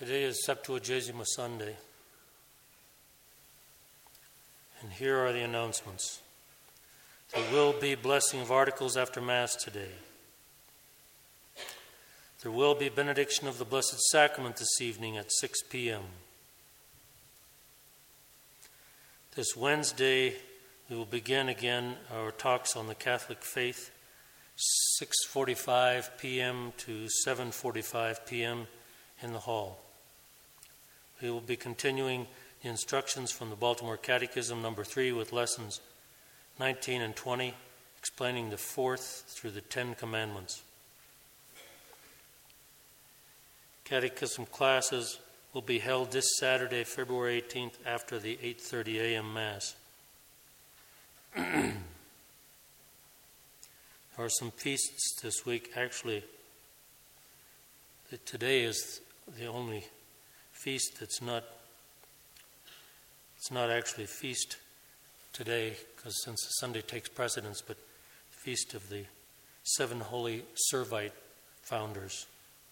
Today is Septuagesima Sunday, and here are the announcements. There will be blessing of articles after Mass today. There will be benediction of the Blessed Sacrament this evening at 6 p.m. This Wednesday, we will begin again our talks on the Catholic faith, 6:45 p.m. to 7:45 p.m. in the hall. We will be continuing the instructions from the Baltimore Catechism number 3 with lessons 19 and 20, explaining the 4th through the 10 Commandments. Catechism classes will be held this Saturday, February 18th, after the 8:30 a.m. Mass. There are some feasts this week. Actually, today is the only feast it's not actually a feast today, because since the Sunday takes precedence, but the feast of the 7 holy Servite founders.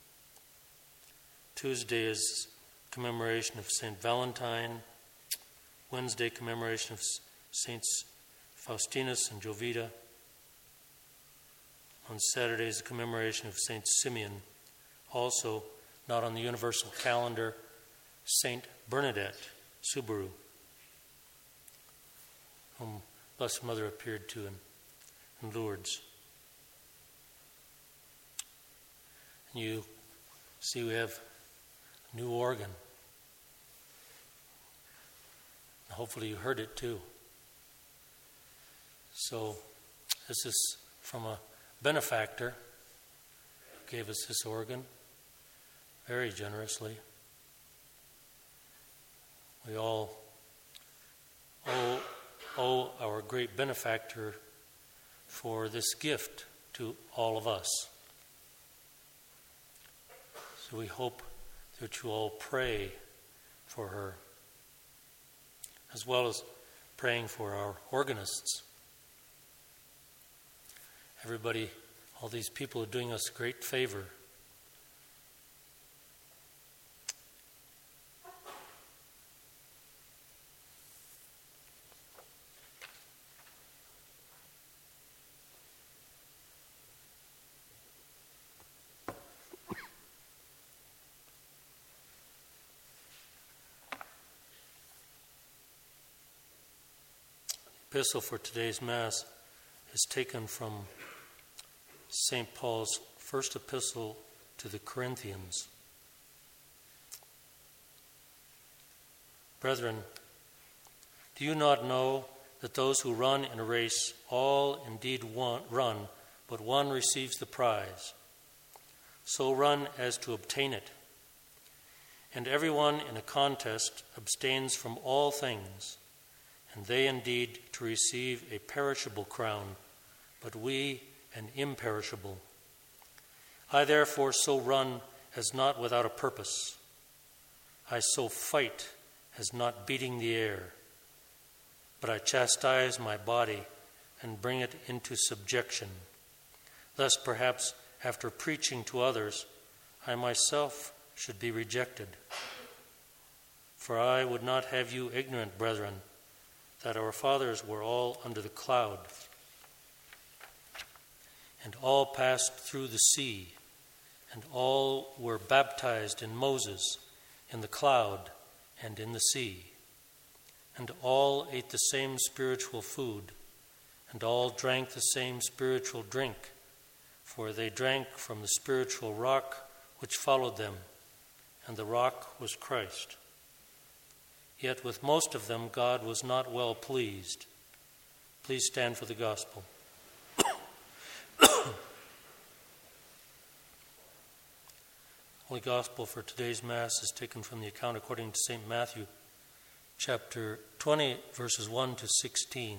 Tuesday is commemoration of St. Valentine. Wednesday, commemoration of Saints Faustinus and Jovita. On Saturday is the commemoration of St. Simeon. Also, not on the universal calendar, St. Bernadette Subaru, whom Blessed Mother appeared to in Lourdes. And you see we have a new organ. Hopefully you heard it too. So this is from a benefactor who gave us this organ very generously. We all owe our great benefactor for this gift to all of us. So we hope that you all pray for her, as well as praying for our organists. Everybody, all these people are doing us a great favor. The epistle for today's Mass is taken from St. Paul's first epistle to the Corinthians. Brethren, do you not know that those who run in a race all indeed run, but one receives the prize? So run as to obtain it. And everyone in a contest abstains from all things, and they indeed to receive a perishable crown, but we an imperishable. I therefore so run as not without a purpose. I so fight as not beating the air, but I chastise my body and bring it into subjection, lest perhaps after preaching to others, I myself should be rejected. For I would not have you ignorant, brethren, that our fathers were all under the cloud, and all passed through the sea, and all were baptized in Moses, in the cloud and in the sea, and all ate the same spiritual food, and all drank the same spiritual drink, for they drank from the spiritual rock which followed them, and the rock was Christ. Yet with most of them God was not well pleased. Please stand for the gospel. Holy Gospel for today's Mass is taken from the account according to St. Matthew, chapter 20, verses 1 to 16.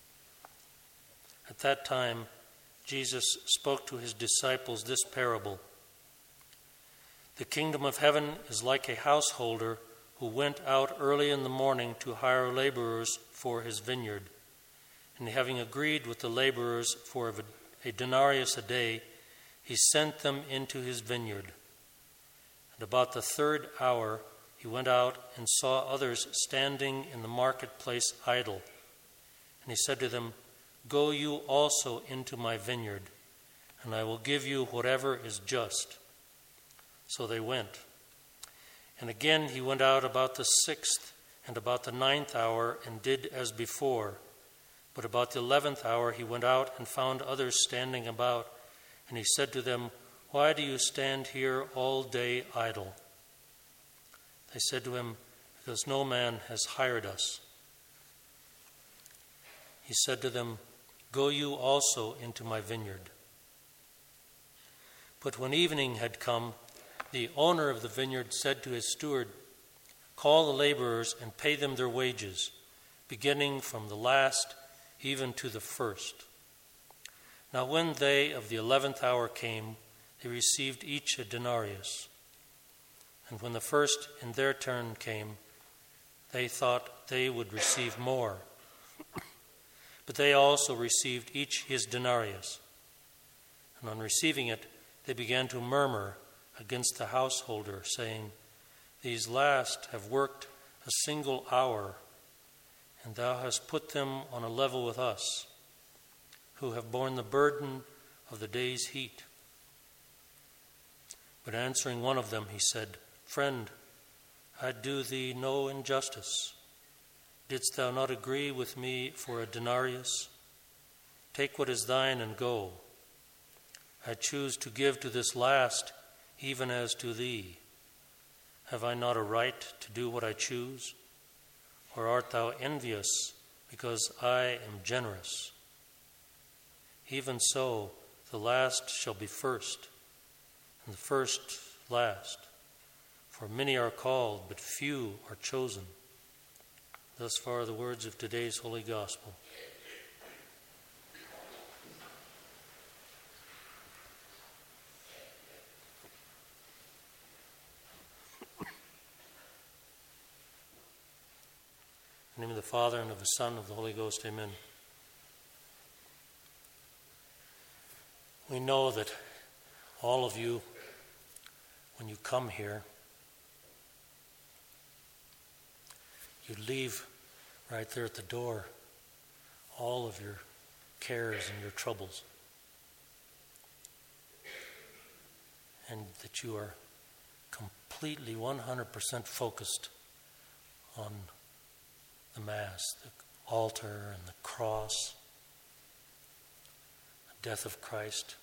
At that time, Jesus spoke to his disciples this parable. The kingdom of heaven is like a householder who went out early in the morning to hire laborers for his vineyard. And having agreed with the laborers for a denarius a day, he sent them into his vineyard. And about the 3rd hour he went out and saw others standing in the marketplace idle. And he said to them, "Go you also into my vineyard, and I will give you whatever is just." So they went. And again he went out about the 6th and about the 9th hour and did as before. But about the 11th hour he went out and found others standing about. And he said to them, "Why do you stand here all day idle?" They said to him, "Because no man has hired us." He said to them, "Go you also into my vineyard." But when evening had come, the owner of the vineyard said to his steward, "Call the laborers and pay them their wages, beginning from the last even to the first." Now when they of the 11th hour came, they received each a denarius. And when the first in their turn came, they thought they would receive more. But they also received each his denarius. And on receiving it, they began to murmur against the householder, saying, "These last have worked a single hour, and thou hast put them on a level with us, who have borne the burden of the day's heat." But answering one of them, he said, "Friend, I do thee no injustice. Didst thou not agree with me for a denarius? Take what is thine and go. I choose to give to this last even as to thee. Have I not a right to do what I choose? Or art thou envious because I am generous? Even so, the last shall be first, and the first last. For many are called, but few are chosen." Thus far the words of today's Holy Gospel. In the name of the Father, and of the Son, and of the Holy Ghost, amen. We know that all of you, when you come here, you leave right there at the door all of your cares and your troubles. And that you are completely 100% focused on the Mass, the altar and the cross, the death of Christ,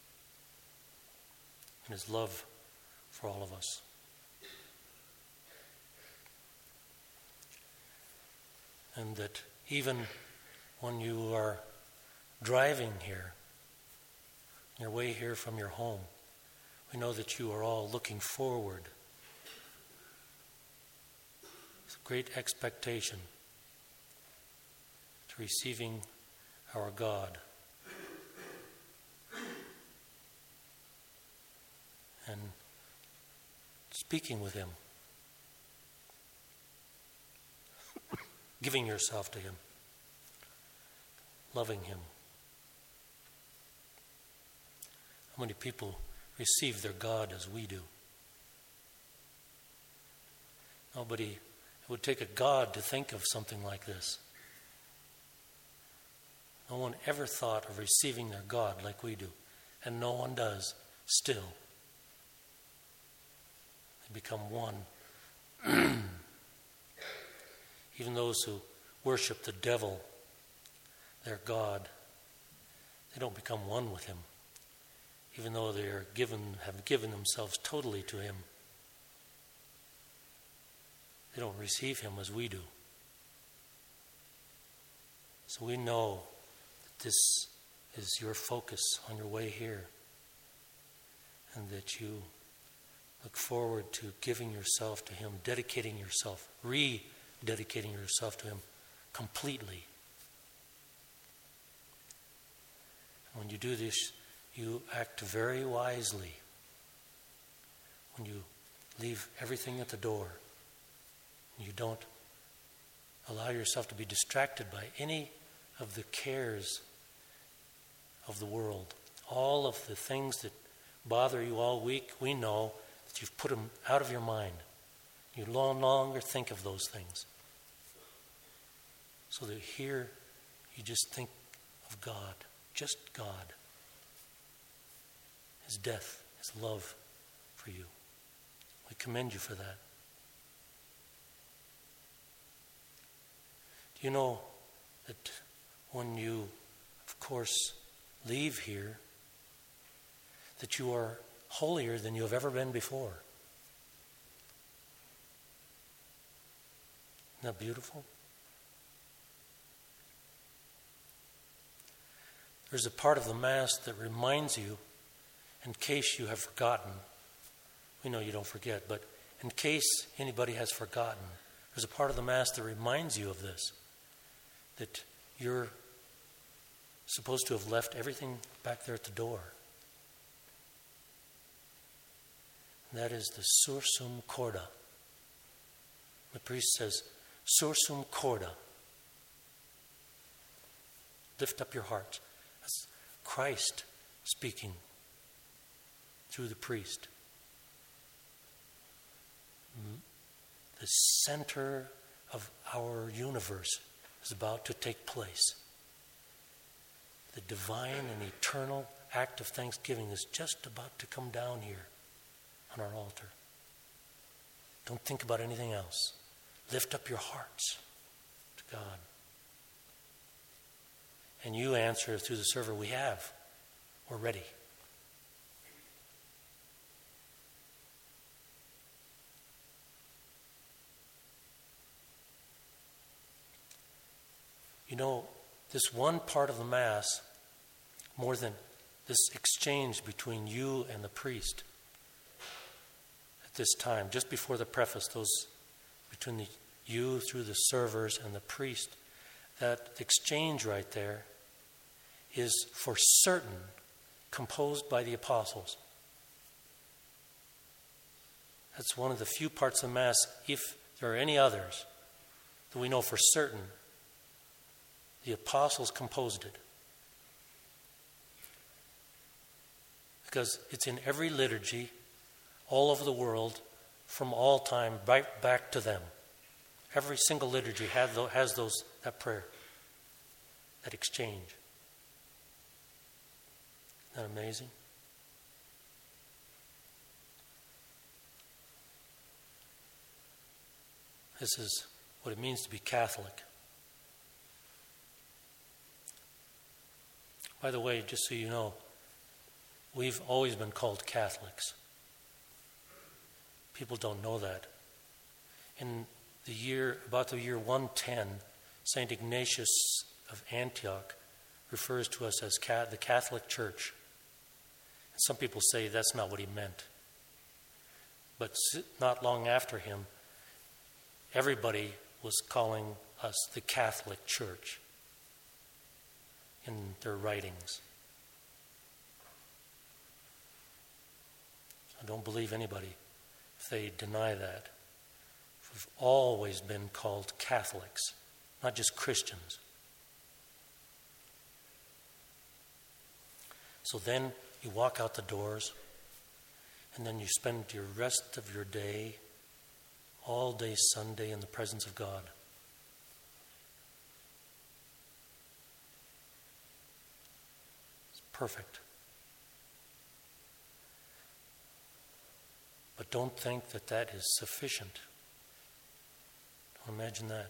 and his love for all of us. And that even when you are driving here, on your way here from your home, we know that you are all looking forward with great expectation to receiving our God and speaking with him, giving yourself to him, loving him. How many people receive their God as we do? Nobody. It would take a God to think of something like this. No one ever thought of receiving their God like we do, and no one does still. They become one. Even those who worship the devil, their God, they don't become one with him, even though they have given themselves totally to him. They don't receive him as we do. So we know that this is your focus on your way here, and that you look forward to giving yourself to him, dedicating yourself, rededicating yourself to him completely. And when you do this, you act very wisely. When you leave everything at the door, you don't allow yourself to be distracted by any of the cares of the world. All of the things that bother you all week, we know that you've put them out of your mind. You no longer think of those things. So that here you just think of God, just God. His death, His love for you. We commend you for that. Do you know that when you, of course, leave here, that you are holier than you have ever been before? Isn't that beautiful? There's a part of the Mass that reminds you, in case you have forgotten. We know you don't forget, but in case anybody has forgotten, there's a part of the Mass that reminds you of this, that you're supposed to have left everything back there at the door. And that is the sursum corda. The priest says, sursum corda. Lift up your heart. That's Christ speaking through the priest. The center of our universe is about to take place. The divine and eternal act of thanksgiving is just about to come down here on our altar. Don't think about anything else. Lift up your hearts to God. And you answer through the server, we have. We're ready. You know, this one part of the Mass, more than this exchange between you and the priest at this time, just before the preface, those between you through the servers and the priest, that exchange right there is for certain composed by the apostles. That's one of the few parts of the Mass, if there are any others, that we know for certain the apostles composed it. Because it's in every liturgy all over the world from all time right back to them. Every single liturgy has that prayer, that exchange. Isn't that amazing? This is what it means to be Catholic. By the way, just so you know, we've always been called Catholics. People don't know that. In about the year 110, St. Ignatius of Antioch refers to us as the Catholic Church. And some people say that's not what he meant. But not long after him, everybody was calling us the Catholic Church in their writings. I don't believe anybody if they deny that. We've always been called Catholics, not just Christians. So then you walk out the doors, and then you spend your rest of your day, all day Sunday, in the presence of God. Perfect. But don't think that that is sufficient. Don't imagine that.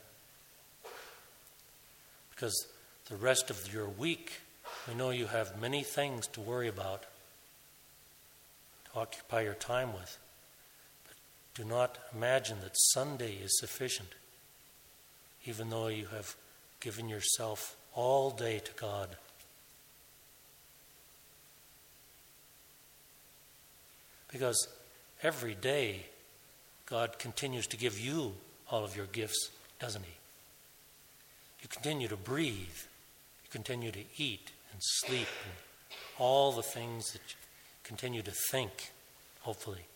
Because the rest of your week, we know you have many things to worry about, to occupy your time with. But do not imagine that Sunday is sufficient, even though you have given yourself all day to God. Because every day, God continues to give you all of your gifts, doesn't He? You continue to breathe. You continue to eat and sleep and all the things that you continue to think, hopefully.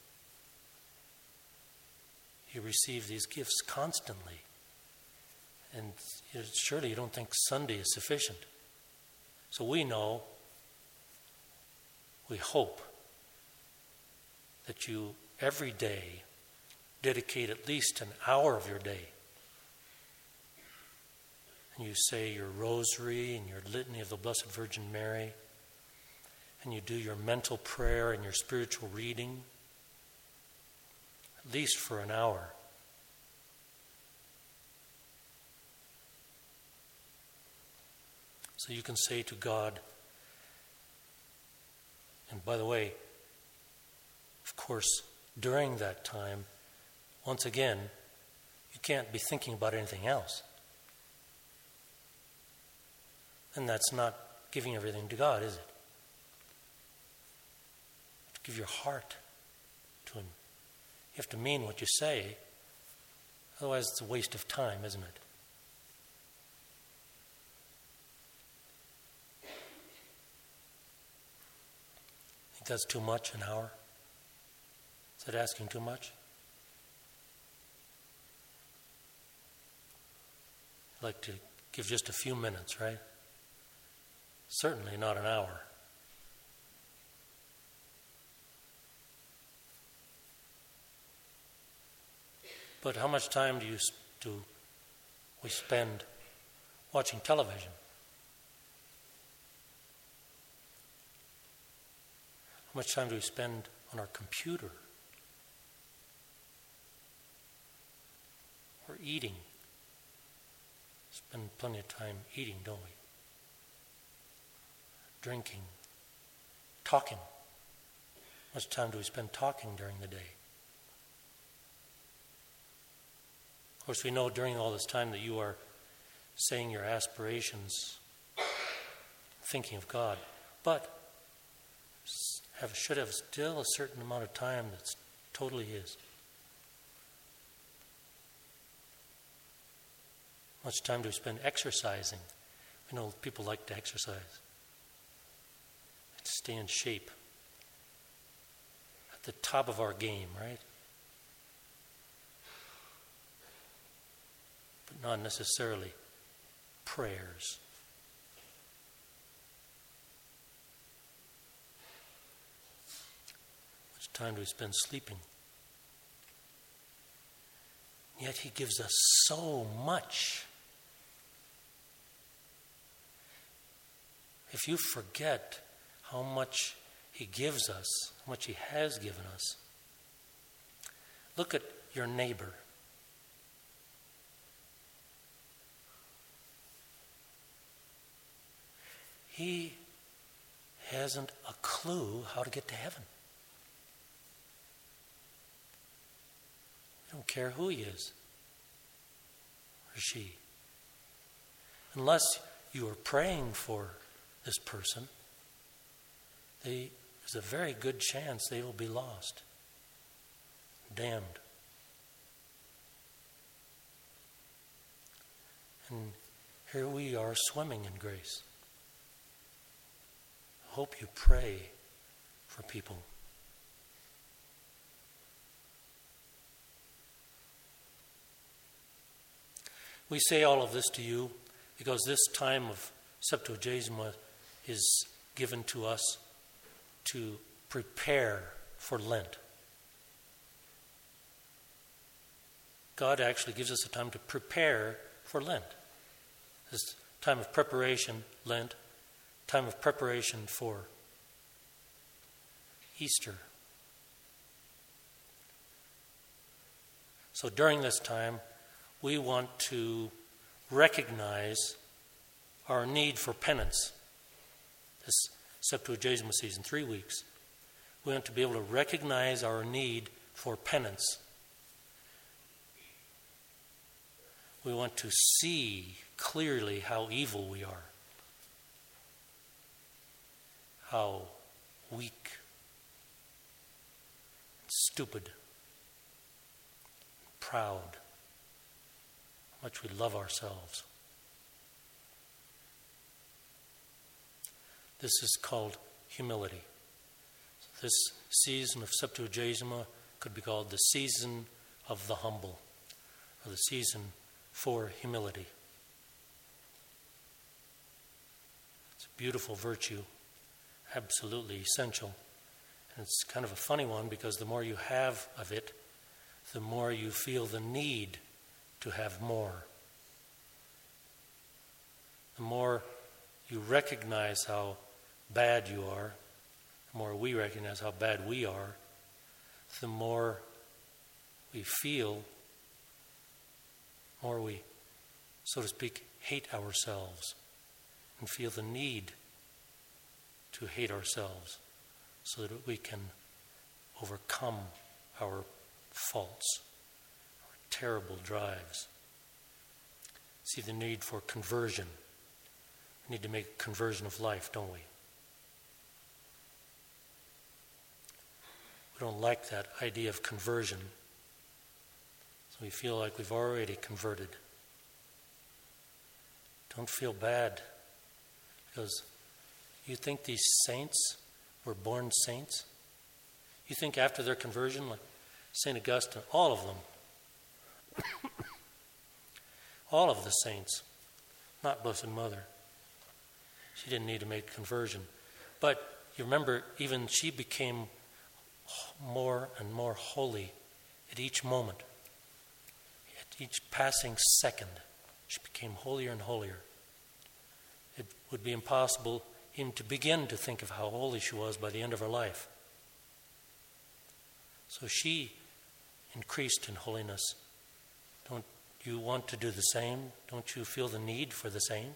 You receive these gifts constantly. And surely you don't think Sunday is sufficient. So we hope, that you every day, dedicate at least an hour of your day. And you say your rosary and your litany of the Blessed Virgin Mary, and you do your mental prayer and your spiritual reading, at least for an hour. So you can say to God, and by the way, of course, during that time, once again, you can't be thinking about anything else. And that's not giving everything to God, is it? You have to give your heart to Him. You have to mean what you say. Otherwise, it's a waste of time, isn't it? Think that's too much, an hour? Is that asking too much? I'd like to give just a few minutes, right? Certainly not an hour. But how much time do we spend watching television? How much time do we spend on our computer? Or eating? Spend plenty of time eating, don't we? Drinking, talking. How much time do we spend talking during the day? Of course, we know during all this time that you are saying your aspirations, thinking of God, but should have still a certain amount of time that's totally His. How much time do we spend exercising? We know people like to exercise. To stay in shape. At the top of our game, right? But not necessarily prayers. How much time do we spend sleeping? Yet He gives us so much. If you forget how much He gives us, how much He has given us, look at your neighbor. He hasn't a clue how to get to heaven. You don't care who he is or she. Unless you are praying for this person, there's a very good chance they will be lost, damned. And here we are swimming in grace. I hope you pray for people. We say all of this to you because this time of Septuagesima is given to us to prepare for Lent. God actually gives us a time to prepare for Lent. This time of preparation, Lent, time of preparation for Easter. So during this time, we want to recognize our need for penance. This Septuagesima season, 3 weeks. We want to be able to recognize our need for penance. We want to see clearly how evil we are, how weak, stupid, proud, how much we love ourselves. This is called humility. This season of Septuagesima could be called the season of the humble, or the season for humility. It's a beautiful virtue, absolutely essential, And it's kind of a funny one because the more you have of it, the more you feel the need to have more. The more you recognize how bad you are, the more we recognize how bad we are, the more we feel, more we, so to speak, hate ourselves and feel the need to hate ourselves so that we can overcome our faults, our terrible drives. See the need for conversion. We need to make a conversion of life, don't we? We don't like that idea of conversion, so we feel like we've already converted. Don't feel bad, because you think these saints were born saints? You think after their conversion, like St. Augustine, all of them, all of the saints, not Blessed Mother, she didn't need to make a conversion. But you remember, even she became more and more holy at each moment. At each passing second, she became holier and holier. It would be impossible even to begin to think of how holy she was by the end of her life. So she increased in holiness. Don't you want to do the same? Don't you feel the need for the same?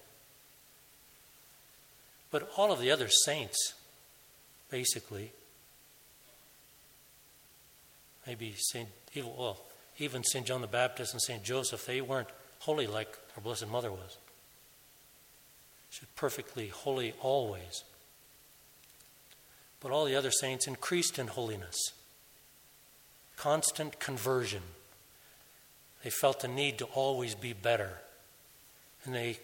But all of the other saints, basically, maybe even St. John the Baptist and St. Joseph, they weren't holy like our Blessed Mother was. She was perfectly holy always. But all the other saints increased in holiness. Constant conversion. They felt the need to always be better. And they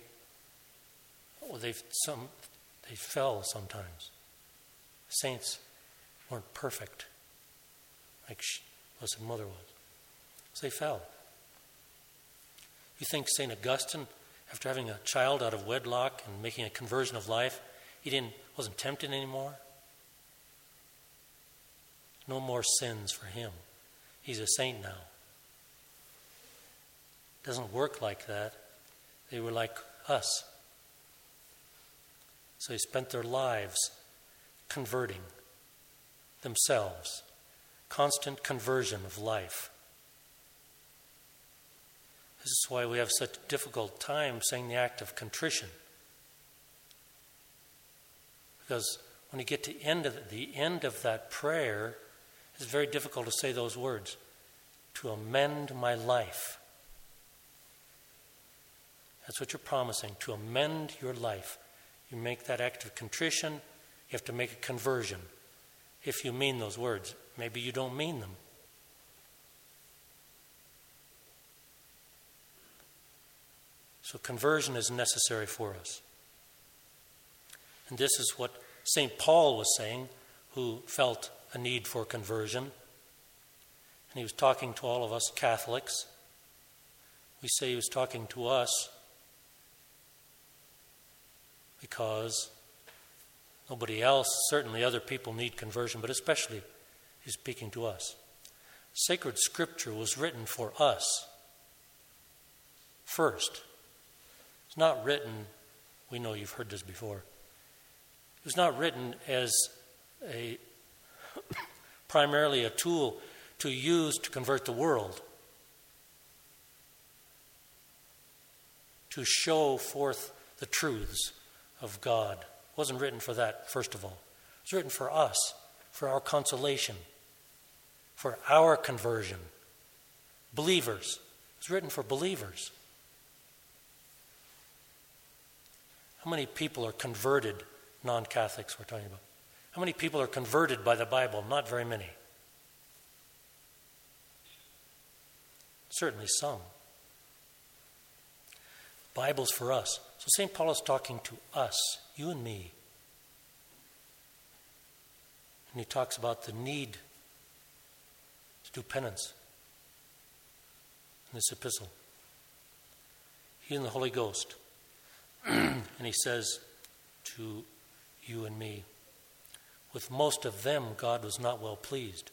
fell sometimes. Saints weren't perfect like Blessed Mother was. So they fell. You think St. Augustine, after having a child out of wedlock and making a conversion of life, he wasn't tempted anymore? No more sins for him. He's a saint now. It doesn't work like that. They were like us. So they spent their lives converting themselves. Constant conversion of life. This is why we have such a difficult time saying the act of contrition. Because when you get to the end of that prayer, it's very difficult to say those words. To amend my life. That's what you're promising, to amend your life. You make that act of contrition, you have to make a conversion. If you mean those words, maybe you don't mean them. So conversion is necessary for us. And this is what St. Paul was saying, who felt a need for conversion. And he was talking to all of us Catholics. We say he was talking to us because nobody else, certainly other people need conversion, but especially he's speaking to us. Sacred Scripture was written for us first. It's not written, we know you've heard this before, it was not written as primarily a tool to use to convert the world, to show forth the truths of God. It wasn't written for that, first of all. It's written for us, for our consolation, for our conversion. Believers. It's written for believers. How many people are converted, non-Catholics we're talking about? How many people are converted by the Bible? Not very many. Certainly some. Bible's for us. So St. Paul is talking to us, you and me. And he talks about the need to do penance in this epistle. He and the Holy Ghost. And he says to you and me, with most of them, God was not well pleased.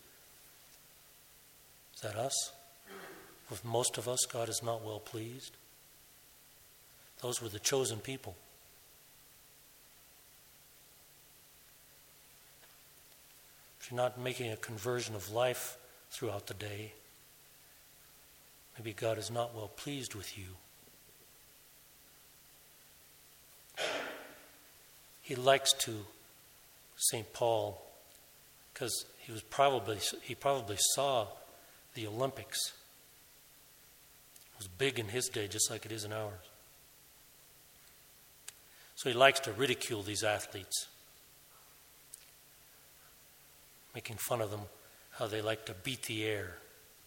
Is that us? With most of us, God is not well pleased. Those were the chosen people. If you're not making a conversion of life throughout the day, maybe God is not well pleased with you. He likes to, St. Paul, because he probably saw the Olympics. It was big in his day, just like it is in ours. So he likes to ridicule these athletes, making fun of them, how they like to beat the air.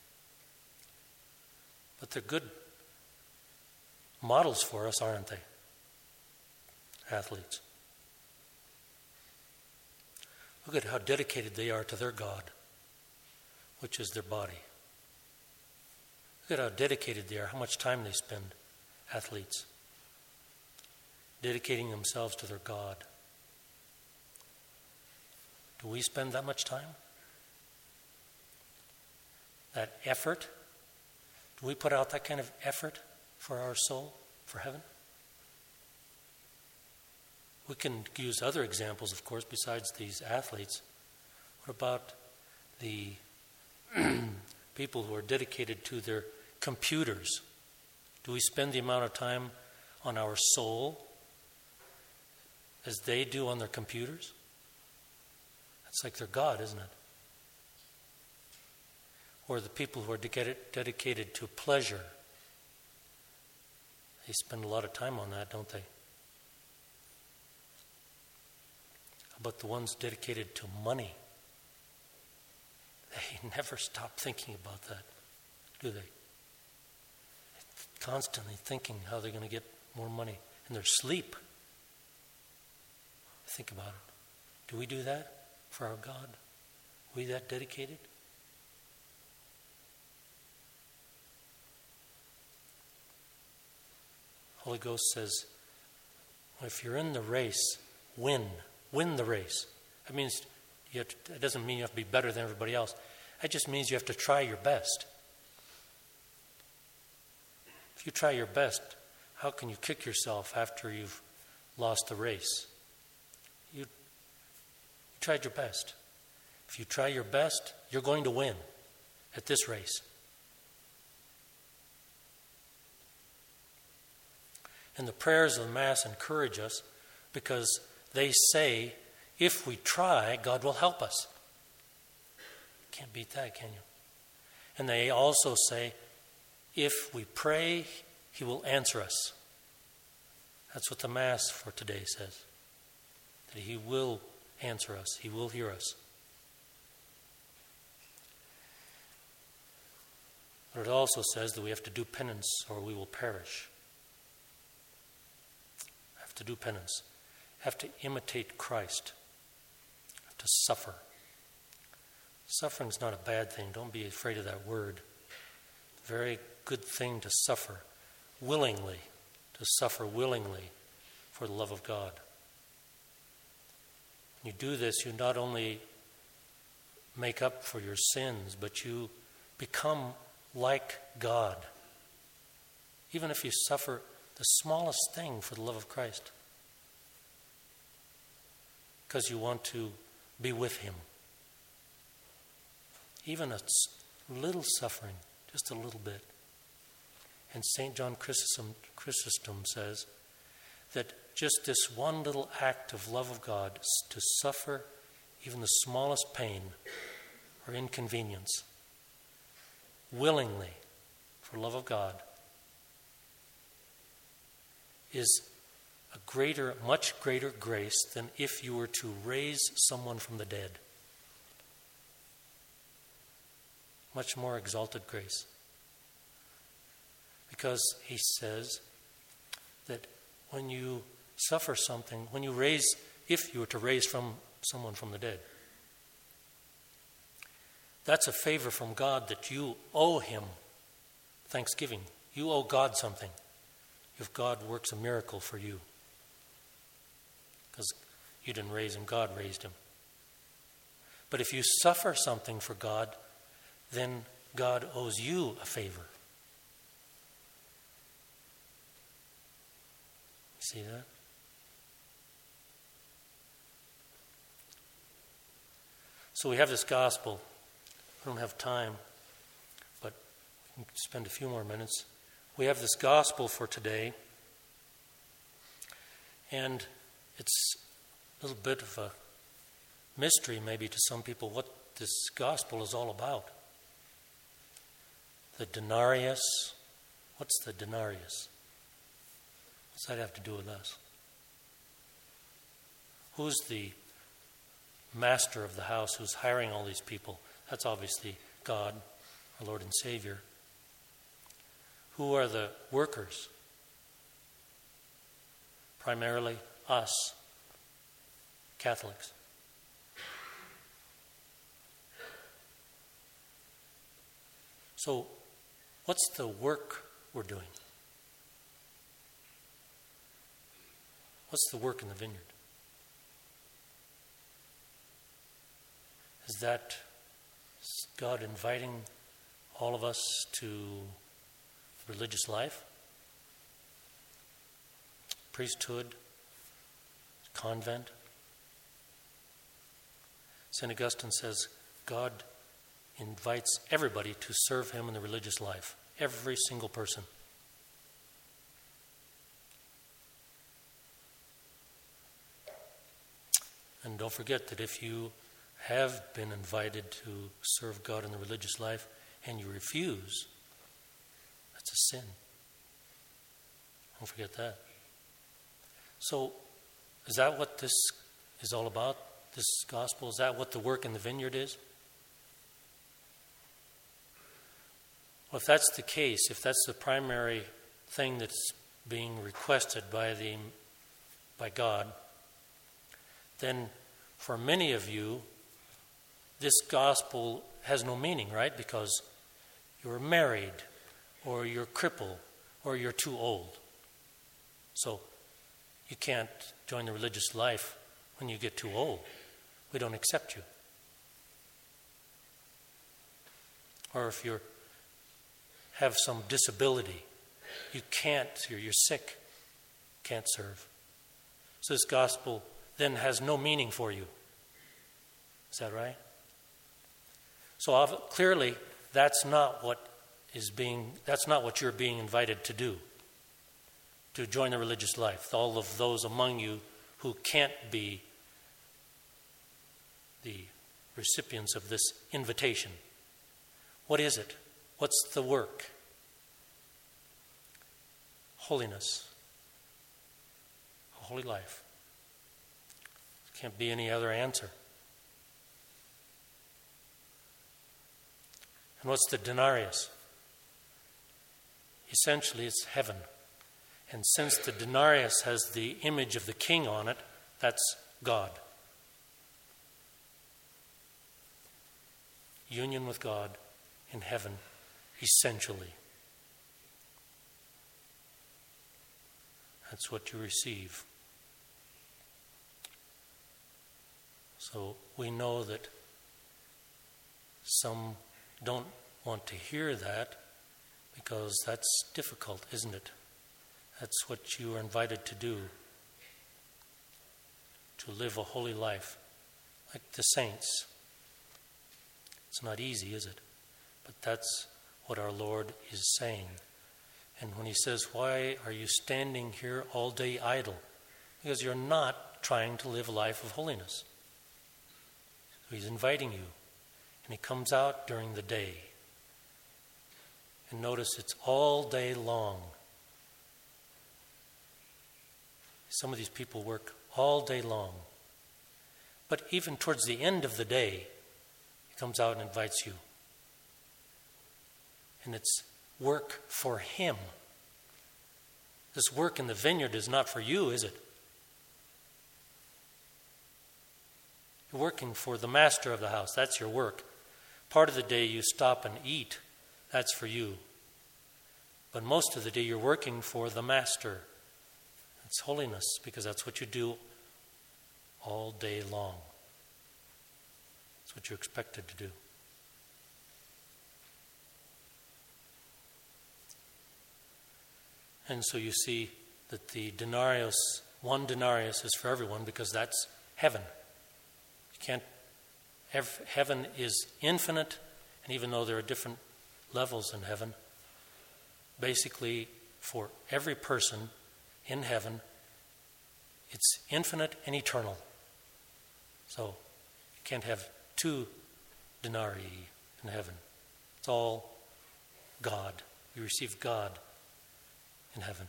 But they're good models for us, aren't they? Athletes. Look at how dedicated they are to their God, which is their body. Look at how dedicated they are, how much time they spend, athletes, dedicating themselves to their God. Do we spend that much time? That effort? Do we put out that kind of effort for our soul, for heaven? We can use other examples, of course, besides these athletes. What about the people who are dedicated to their computers? Do we spend the amount of time on our soul as they do on their computers? That's like their God, isn't it? Or the people who are dedicated to pleasure. They spend a lot of time on that, don't they? But the ones dedicated to money, they never stop thinking about that, do they? Constantly thinking how they're going to get more money in their sleep. Think about it. Do we do that for our God? Are we that dedicated? Holy Ghost says, if you're in the race, win. Win the race. That means it doesn't mean you have to be better than everybody else. That just means you have to try your best. If you try your best, how can you kick yourself after you've lost the race? You tried your best. If you try your best, you're going to win at this race. And the prayers of the Mass encourage us because they say, if we try, God will help us. Can't beat that, can you? And they also say, if we pray, He will answer us. That's what the Mass for today says. That He will answer us. He will hear us. But it also says that we have to do penance or we will perish. Have to do penance. Have to imitate Christ. Have to suffer. Suffering's not a bad thing. Don't be afraid of that word. Very good thing to suffer willingly. To suffer willingly for the love of God. When you do this, you not only make up for your sins, but you become like God. Even if you suffer the smallest thing for the love of Christ. Because you want to be with Him. Even a little suffering, just a little bit. And St. John Chrysostom says that just this one little act of love of God, to suffer even the smallest pain or inconvenience, willingly, for love of God, is a much greater grace than if you were to raise someone from the dead. Much more exalted grace. Because he says that when you suffer something, if you were to raise someone from the dead, that's a favor from God that you owe Him thanksgiving. You owe God something if God works a miracle for you. Because you didn't raise him, God raised him. But if you suffer something for God, then God owes you a favor. See that? So we have this gospel. I don't have time, but we can spend a few more minutes. We have this gospel for today, and it's a little bit of a mystery maybe to some people what this gospel is all about. The denarius. What's the denarius? What's that have to do with us? Who's the master of the house who's hiring all these people? That's obviously God, our Lord and Savior. Who are the workers? Primarily us, Catholics. So, what's the work we're doing? What's the work in the vineyard? Is that God inviting all of us to religious life? Priesthood? Convent? St. Augustine says God invites everybody to serve him in the religious life. Every single person. And don't forget that if you have been invited to serve God in the religious life and you refuse, that's a sin. Don't forget that. So, is that what this is all about, this gospel? Is that what the work in the vineyard is? Well, if that's the case, if that's the primary thing that's being requested by God, then for many of you, this gospel has no meaning, right? Because you're married, or you're crippled, or you're too old. So you can't join the religious life when you get too old. We don't accept you. Or if you have some disability, you can't, you're sick, can't serve. So this gospel then has no meaning for you. Is that right? So clearly, that's not what you're being invited to do, to join the religious life. All of those among you who can't be the recipients of this invitation. What is it? What's the work? Holiness. A holy life. There can't be any other answer. And what's the denarius? Essentially, it's heaven. And since the denarius has the image of the king on it, that's God. Union with God in heaven, essentially. That's what you receive. So we know that some don't want to hear that because that's difficult, isn't it? That's what you are invited to do, to live a holy life like the saints. It's not easy, is it? But that's what our Lord is saying. And when he says, why are you standing here all day idle? Because you're not trying to live a life of holiness. So he's inviting you. And he comes out during the day. And notice it's all day long. Some of these people work all day long. But even towards the end of the day, he comes out and invites you. And it's work for him. This work in the vineyard is not for you, is it? You're working for the master of the house. That's your work. Part of the day you stop and eat. That's for you. But most of the day you're working for the master. It's holiness because that's what you do all day long. That's what you're expected to do. And so you see that the denarius, one denarius is for everyone because that's heaven. You can't. Heaven is infinite, and even though there are different levels in heaven, basically for every person in heaven, it's infinite and eternal. So you can't have 2 denarii in heaven. It's all God. You receive God in heaven.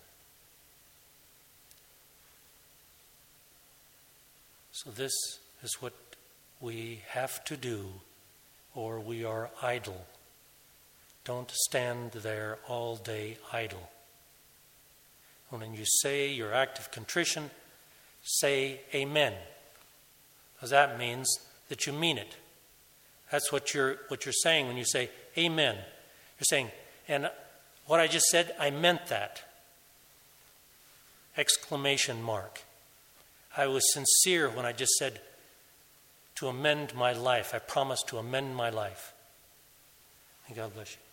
So this is what we have to do, or we are idle. Don't stand there all day idle. When you say your act of contrition, say amen. Because that means that you mean it. That's what you're saying when you say amen. You're saying, and what I just said, I meant that. Exclamation mark. I was sincere when I just said to amend my life. I promised to amend my life. And God bless you.